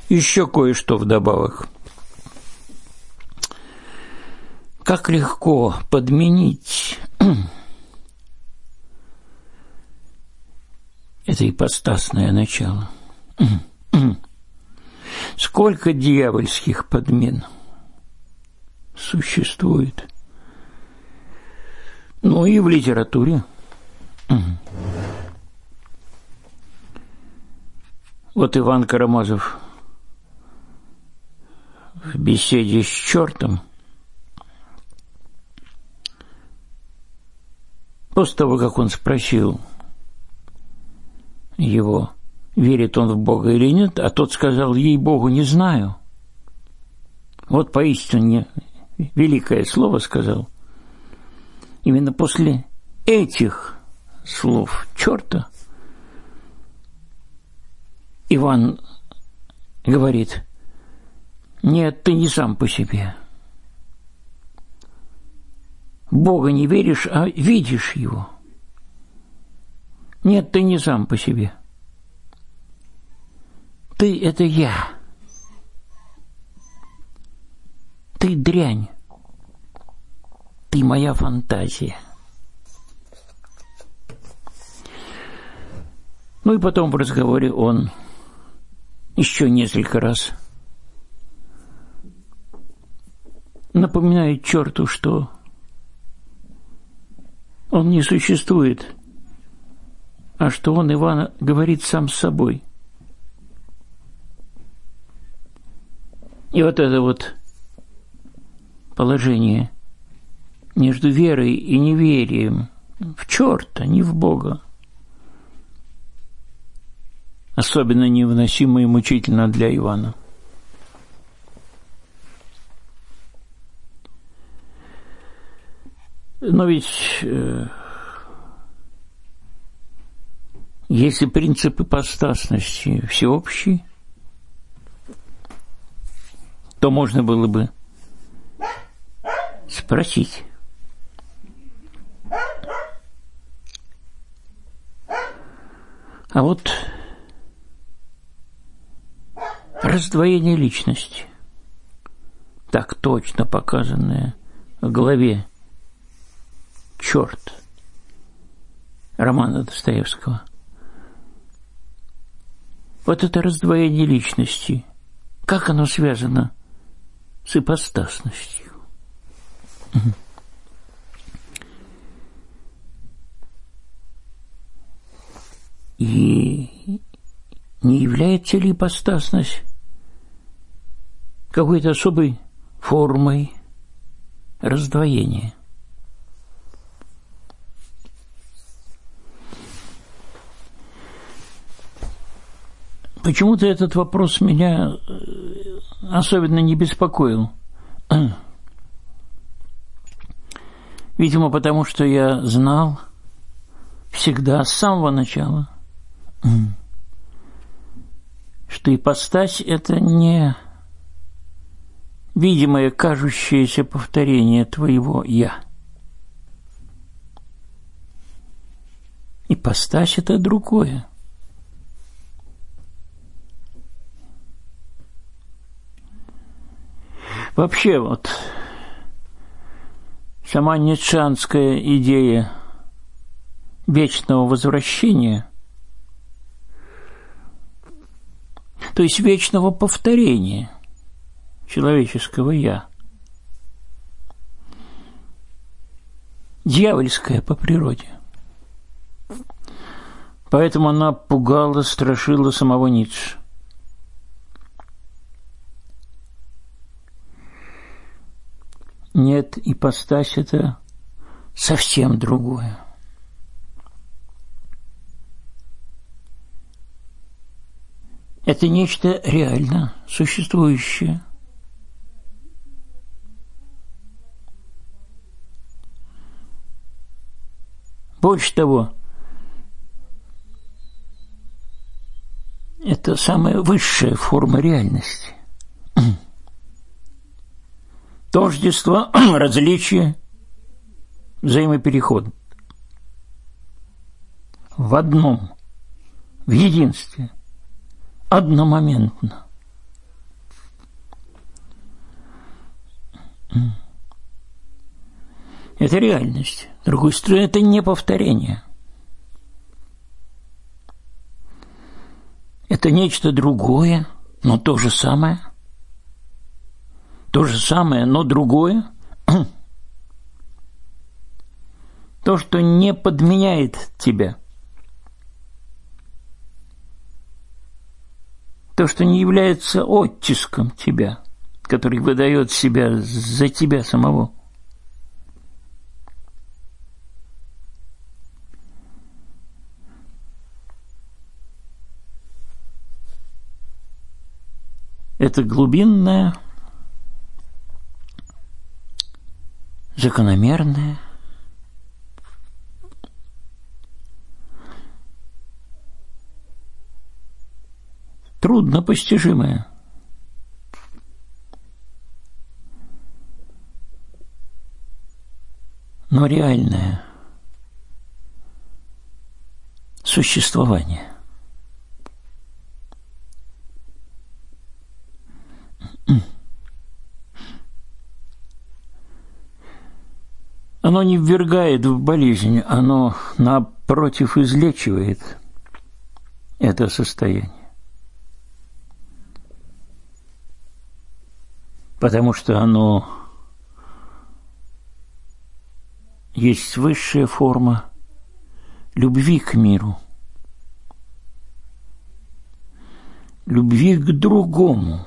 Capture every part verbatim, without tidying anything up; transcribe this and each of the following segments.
Еще кое-что вдобавок. Как легко подменить это ипостасное начало. Сколько дьявольских подмен существует. Ну и в литературе. Вот Иван Карамазов в беседе с чертом, после того, как он спросил его, верит он в Бога или нет, а тот сказал: ей-богу, не знаю. Вот поистине великое слово сказал. Именно после этих слов черта Иван говорит: нет, ты не сам по себе. Бога не веришь, а видишь его. Нет, ты не сам по себе. Ты – это я. Ты дрянь. Ты моя фантазия. Ну и потом в разговоре он еще несколько раз напоминает черту, что он не существует, а что он, Иван, говорит сам с собой. И вот это вот положение между верой и неверием в черта, не в Бога, особенно невыносимо и мучительно для Ивана. Но ведь э, если принцип ипостасности всеобщий, то можно было бы спросить: а вот раздвоение личности, так точно показанное в главе «Черт» романа Достоевского, вот это раздвоение личности, как оно связано с ипостасностью? И не является ли ипостасность какой-то особой формой раздвоения? Почему-то этот вопрос меня особенно не беспокоил. Видимо, потому что я знал всегда с самого начала, что ипостась – это не видимое, кажущееся повторение твоего «я». Ипостась – это другое. Вообще вот сама ницшеанская идея вечного возвращения, то есть вечного повторения человеческого «я», дьявольская по природе. Поэтому она пугала, страшила самого Ницше. Нет, ипостась – это совсем другое. Это нечто реально существующее. Больше того, это самая высшая форма реальности. Тождество, различие, взаимопереход. В одном, в единстве, одномоментно. Это реальность. С другой стороны, это не повторение. Это нечто другое, но то же самое. То же самое, но другое. То, что не подменяет тебя. То, что не является оттиском тебя, который выдает себя за тебя самого. Это глубинное, закономерное, трудно постижимое. Но реальное существование. Оно не ввергает в болезнь, оно, напротив, излечивает это состояние. Потому что оно есть высшая форма любви к миру, любви к другому,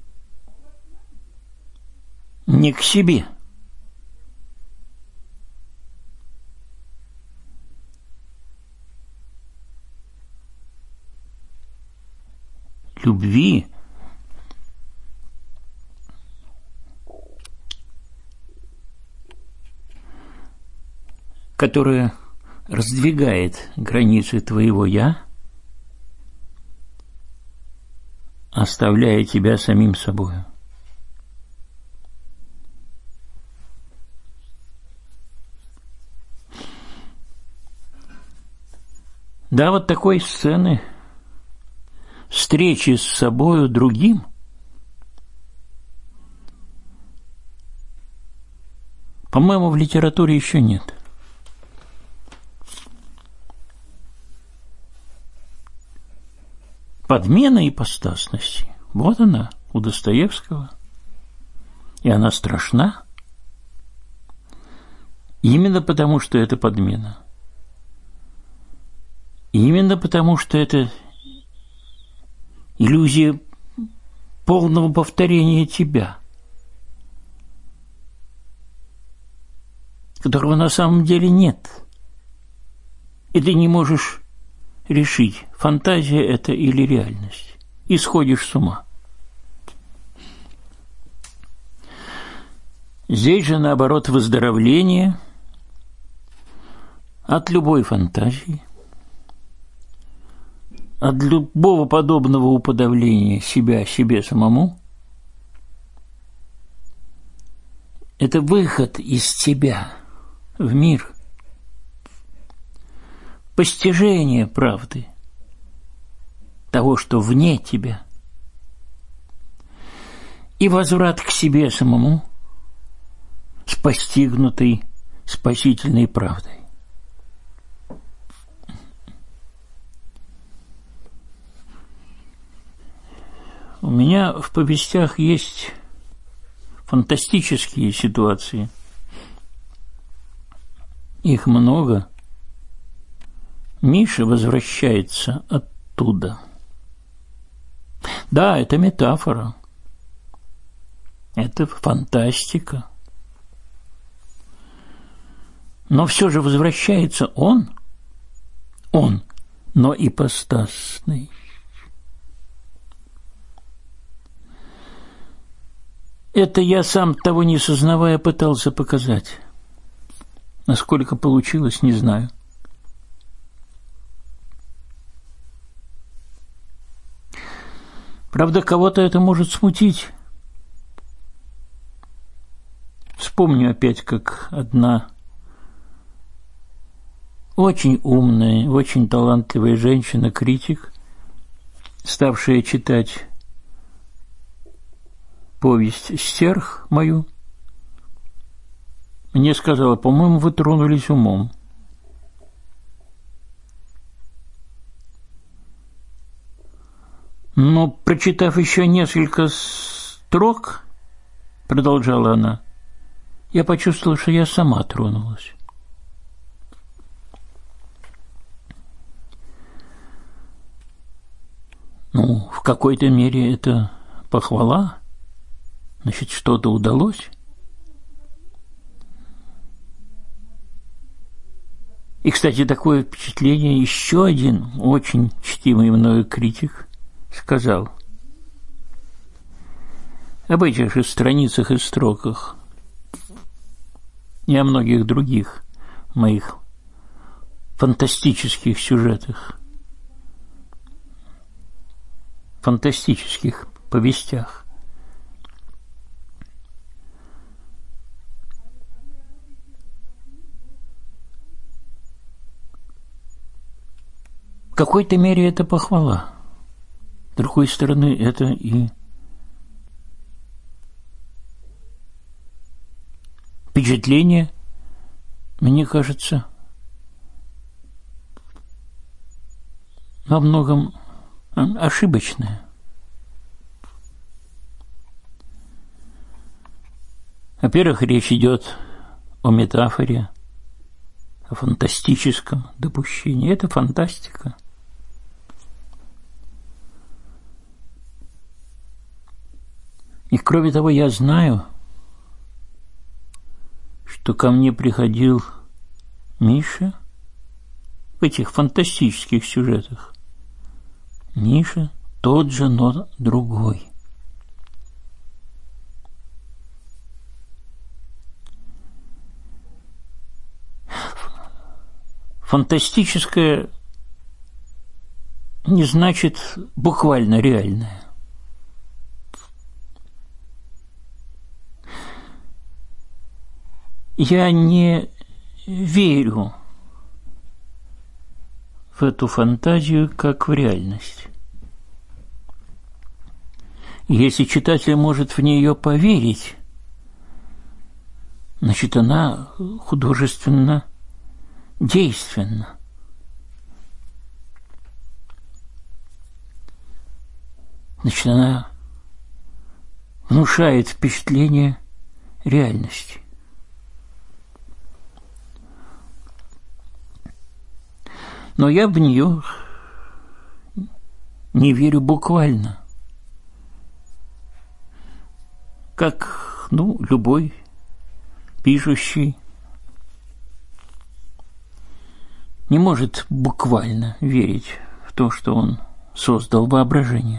не к себе. Любви, которая раздвигает границы твоего «я», оставляя тебя самим собой. Да, вот такой сцены встречи с собою другим по-моему, в литературе еще нет. Подмена ипостасности. Вот она у Достоевского. И она страшна. Именно потому, что это подмена. Именно потому, что это иллюзия полного повторения тебя, которого на самом деле нет. И ты не можешь решить, фантазия это или реальность. И сходишь с ума. Здесь же, наоборот, выздоровление от любой фантазии, от любого подобного уподобления себя себе самому. Это выход из тебя в мир, постижение правды, того, что вне тебя, и возврат к себе самому с постигнутой спасительной правдой. У меня в повестях есть фантастические ситуации. Их много. Миша возвращается оттуда. Да, это метафора. Это фантастика. Но все же возвращается он. Он, но ипостасный. Это я сам, того не сознавая, пытался показать. Насколько получилось, не знаю. Правда, кого-то это может смутить. Вспомню опять, как одна очень умная, очень талантливая женщина-критик, ставшая читать повесть «Стерх» мою, мне сказала: по-моему, вы тронулись умом. Но, прочитав еще несколько строк, продолжала она, я почувствовала, что я сама тронулась. Ну, в какой-то мере это похвала. Значит, что-то удалось. И, кстати, такое впечатление еще один очень чтимый мною критик сказал об этих же страницах и строках и о многих других моих фантастических сюжетах, фантастических повестях. В какой-то мере это похвала. С другой стороны, это и впечатление, мне кажется, во многом ошибочное. Во-первых, речь идет о метафоре, о фантастическом допущении. Это фантастика. И кроме того, я знаю, что ко мне приходил Миша в этих фантастических сюжетах. Миша тот же, но другой. Фантастическое не значит буквально реальное. Я не верю в эту фантазию как в реальность. Если читатель может в нее поверить, значит, она художественно действенна. Значит, она внушает впечатление реальности. Но я в нее не верю буквально. Как, ну, любой пишущий не может буквально верить в то, что он создал воображением.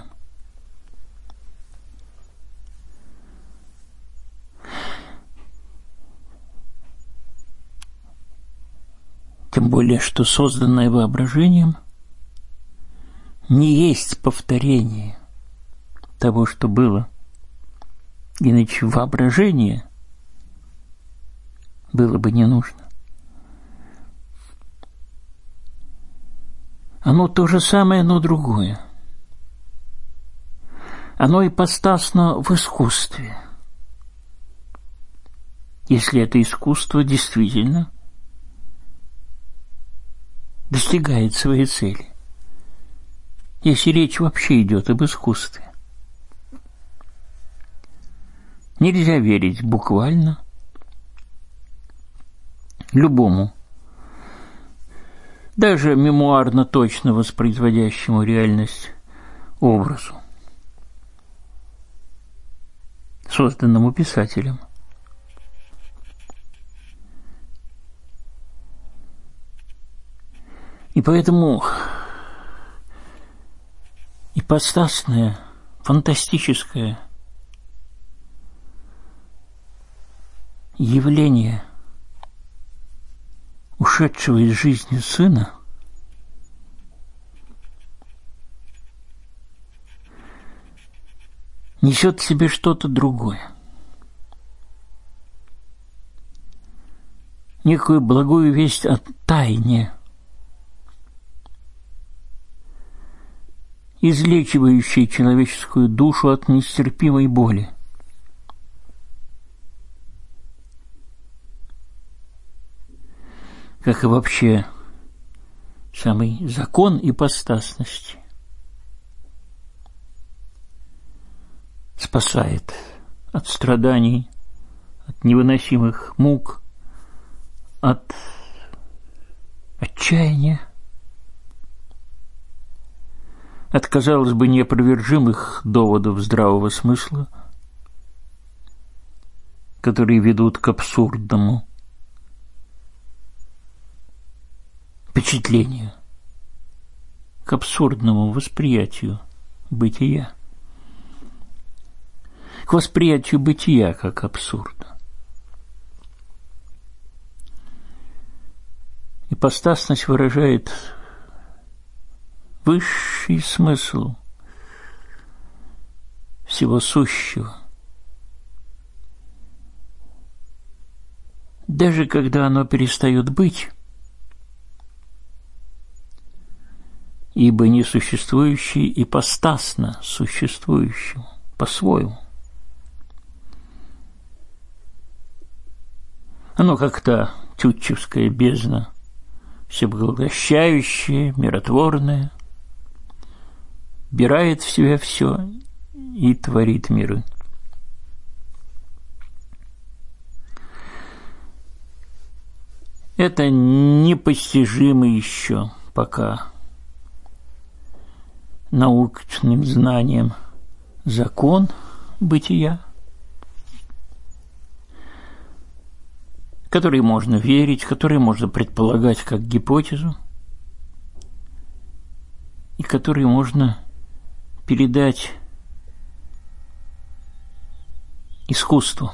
Тем более, что созданное воображением не есть повторение того, что было. Иначе воображение было бы не нужно. Оно то же самое, но другое. Оно ипостасно в искусстве. Если это искусство действительно достигает своей цели. Если речь вообще идет об искусстве. Нельзя верить буквально любому, даже мемуарно точно воспроизводящему реальность образу, созданному писателем. И поэтому ипостасное, фантастическое явление ушедшего из жизни сына несет в себе что-то другое. Некую благую весть о тайне, излечивающей человеческую душу от нестерпимой боли. как и вообще самый закон ипостасности, спасает от страданий, от невыносимых мук, от отчаяния, от, казалось бы, неопровержимых доводов здравого смысла, которые ведут к абсурдному впечатлению, к абсурдному восприятию бытия, к восприятию бытия как абсурда. Ипостасность выражает высший смысл всего сущего, даже когда оно перестает быть, ибо несуществующее ипостасно существующему по-своему. Оно как та тютчевская бездна, всепоглощающее, миротворное, вбирает в себя все и творит миры. Это непостижимо еще пока научным знанием закон бытия, который можно верить, который можно предполагать как гипотезу, и который можно передать искусству.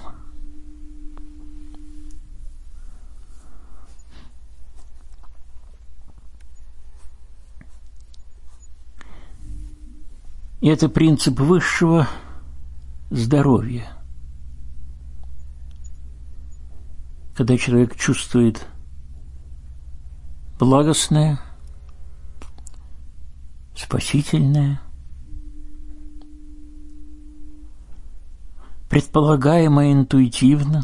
И это принцип высшего здоровья. Когда человек чувствует благостное, спасительное, предполагаемое интуитивно,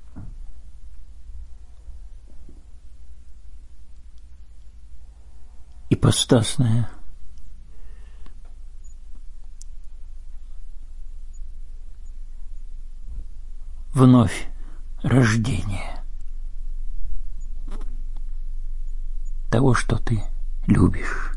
ипостасное, вновь рождение того, что ты любишь.